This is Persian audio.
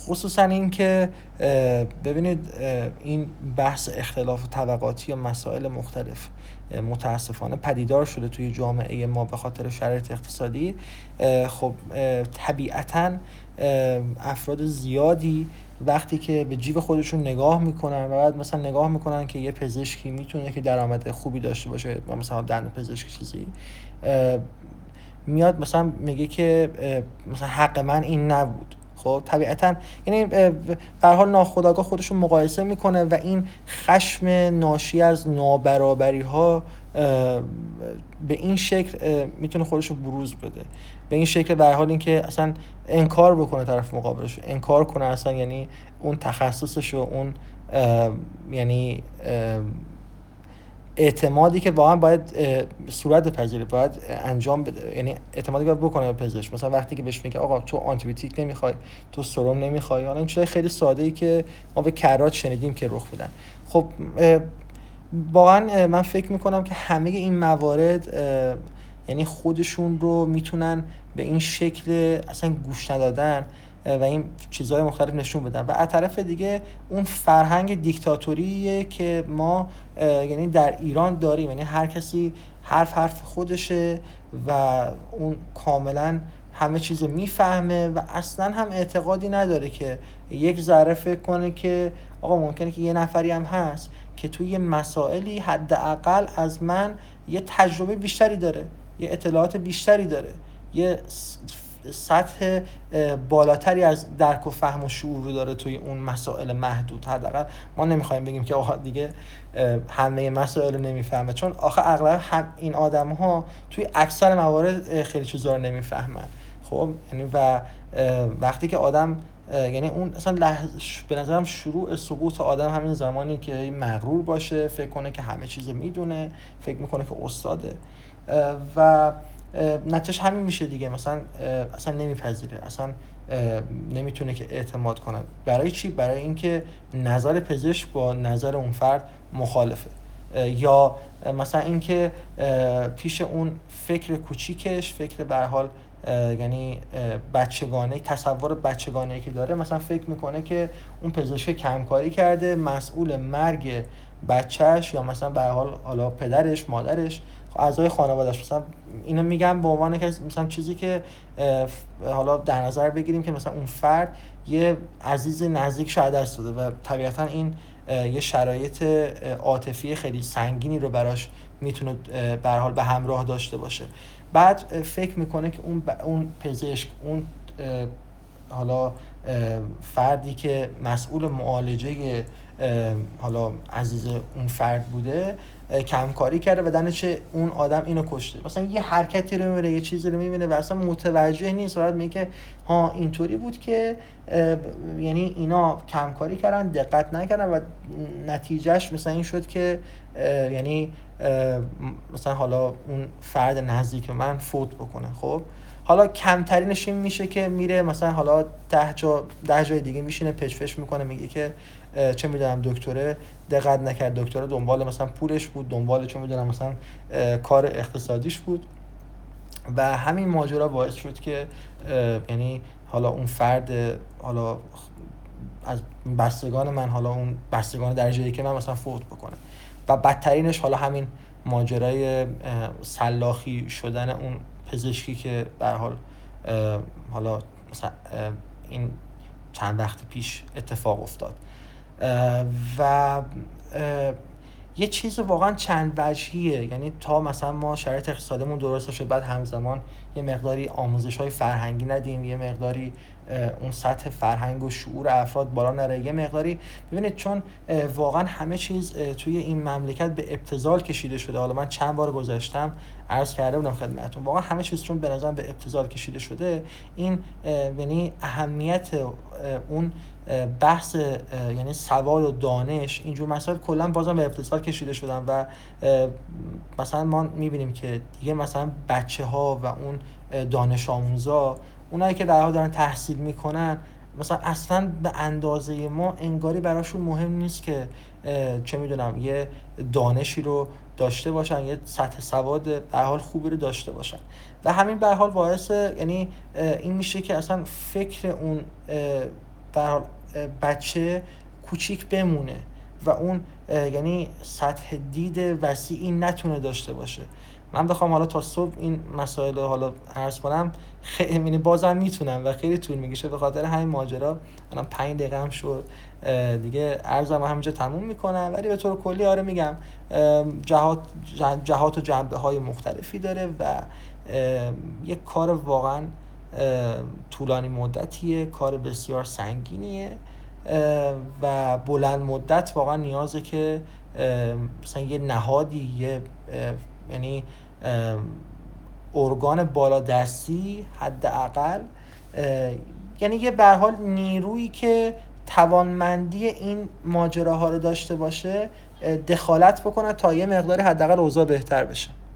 خصوصا این که ببینید این بحث اختلاف طبقاتی یا مسائل مختلف متاسفانه پدیدار شده توی جامعه ما به خاطر شرایط اقتصادی. خب طبیعتاً افراد زیادی وقتی که به جیب خودشون نگاه میکنن و بعد مثلا نگاه میکنن که یه پزشکی میتونه که درآمد خوبی داشته باشه و مثلا دندون پزشکی چیزی، میاد مثلا میگه که مثلا حق من این نبود. خب طبیعتا یعنی به هر حال ناخودآگاه خودشون مقایسه میکنه و این خشم ناشی از نابرابری ها به این شکل میتونه خودشو بروز بده، به این شکل به هر حال اینکه اصلا انکار بکنه طرف مقابلش، انکار کنه اصلا یعنی اون تخصصش و اون یعنی اعتمادی که واقعا باید صورت بپذیره، باید انجام بده، یعنی اعتمادی باید بکنه به پزشک. مثلا وقتی که بهش میگه آقا تو آنتیبیوتیک نمیخوای، تو سرم نمیخوای، حالا این چیزای خیلی ساده ای که ما به کرات شنیدیم که رخ میدن. خب واقعا من فکر میکنم که همه این موارد یعنی خودشون رو میتونن به این شکل اصلا گوش ندادن و این چیزهای مختلف نشون بدن. و از طرف دیگه اون فرهنگ دیکتاتوریه که ما یعنی در ایران داریم، یعنی هر کسی حرف خودشه و اون کاملا همه چیز میفهمه و اصلا هم اعتقادی نداره که یک ذره فکر کنه که آقا ممکنه که یه نفری هم هست که توی یه مسائلی حداقل از من یه تجربه بیشتری داره، یه اطلاعات بیشتری داره، یه سطح بالاتری از درک و فهم و شعور رو داره توی اون مسائل محدود. حداقل ما نمیخوایم بگیم که آقا دیگه همه مسائل رو نمیفهمه، چون آخه اغلب این آدم ها توی اکثر موارد خیلی چیزا رو نمیفهمن. خب یعنی و وقتی که آدم یعنی اون اصلا به نظرم شروع سقوط آدم همین زمانی که مغرور باشه، فکر کنه که همه چیز میدونه، فکر میکنه که استاده و نتیجه همین میشه دیگه. مثلا اصلا نمیپذیره، اصلا نمیتونه که اعتماد کنه. برای چی؟ برای اینکه نظر پزشک با نظر اون فرد مخالفه، یا مثلا اینکه پیش اون فکر کوچیکش، فکر به هر حال یعنی بچگانه، تصور بچگانه‌ای که داره، مثلا فکر میکنه که اون پزشک کمکاری کرده، مسئول مرگ بچهش یا مثلا به هر حال حالا پدرش، مادرش، اعضای خانواده‌اش. مثلا اینو میگم به عنوان که مثلا چیزی که حالا در نظر بگیریم که مثلا اون فرد یه عزیز نزدیک شاید دست داده و طبیعتا این یه شرایط عاطفی خیلی سنگینی رو براش میتونه به هر حال به همراه داشته باشه. بعد فکر میکنه که اون پزشک، اون حالا فردی که مسئول معالجه حالا عزیز اون فرد بوده کمکاری کرده و دانش اون آدم اینو کشته. مثلا یه حرکتی رو میبینه، یه چیزی رو میبینه و اصلا متوجه نیست، بعد میگه ها اینطوری بود که یعنی اینا کمکاری کردن، دقت نکردن و نتیجهش مثلا این شد که یعنی مثلا حالا اون فرد نزدیک من فوت بکنه. خب حالا کمترینش این میشه که میره مثلا حالا 10 جای دیگه میشینه پچ‌پچ میکنه، میگه که چه میدونم دکتره دقت نکرد، دکتره دنبال مثلا پولش بود، دنبال چه میدونم مثلا کار اقتصادیش بود و همین ماجرا باعث شد که یعنی حالا اون فرد حالا از بستگان من، حالا اون بستگان درجه‌ای که من مثلا فوت بکنه. و بدترینش حالا همین ماجرای سلاخی شدن اون پزشکی که به هر حال حالا مثلا این چند وقت پیش اتفاق افتاد. و یه چیز واقعا چند وجهیه، یعنی تا مثلا ما شرایط اقتصادمون درست شد، بعد همزمان یه مقداری آموزش‌های فرهنگی ندیم، یه مقداری اون سطح فرهنگ و شعور افراد بالا نره، یه مقداری ببینید چون واقعا همه چیز توی این مملکت به ابتذال کشیده شده. حالا من چند بار گذاشتم عرض کرده بودم خدمتتون، واقعا همه چیز چون به نظرم به ابتذال کشیده شده، این یعنی اهمیت اون بحث یعنی سواد و دانش، اینجور مسائل کلا بازم به ابتذال کشیده شدن و مثلا ما میبینیم که دیگه مثلا بچه‌ها و اون دانش آموزا، اونایی که در حال دارن تحصیل میکنن، مثلا اصلا به اندازه ما انگاری براشون مهم نیست که چه میدونم یه دانشی رو داشته باشن، یه سطح سواد به حال خوبی رو داشته باشن و همین به حال باعث یعنی این میشه که اصلا فکر اون به هر حال بچه کوچیک بمونه و اون یعنی سطح دید وسیعی نتونه داشته باشه. من بخوام حالا تا صبح این مسائل حالا عرض کنم یعنی بازم میتونم و خیلی طول میکشه. به خاطر همین ماجرا الان 5 دقیقه هم شد دیگه، عرضم همینجا تموم میکنم. ولی به طور کلی آره میگم جهات و جنبه های مختلفی داره و یک کار واقعا طولانی مدتیه، کار بسیار سنگینیه و بلند مدت واقعا نیازه که مثلا یه نهادی، یعنی ارگان بالادستی حداقل، یعنی یه به هر حال نیرویی که توانمندی این ماجراها رو داشته باشه دخالت بکنه تا یه مقدار حداقل اوضاع بهتر بشه.